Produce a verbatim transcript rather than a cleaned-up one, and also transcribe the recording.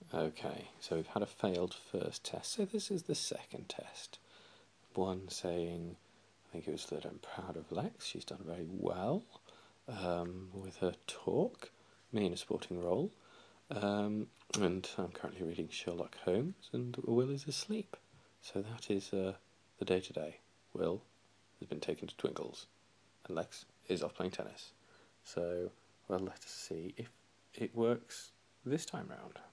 Okay, so we've had a failed first test, so this is the second test. One saying, I think it was that I'm proud of Lex, she's done very well um, with her talk, me in a sporting role, um, and I'm currently reading Sherlock Holmes, and Will is asleep. So that is uh, the day today. Will has been taken to Twinkle's, and Lex is off playing tennis. So, well, let us see if it works this time round.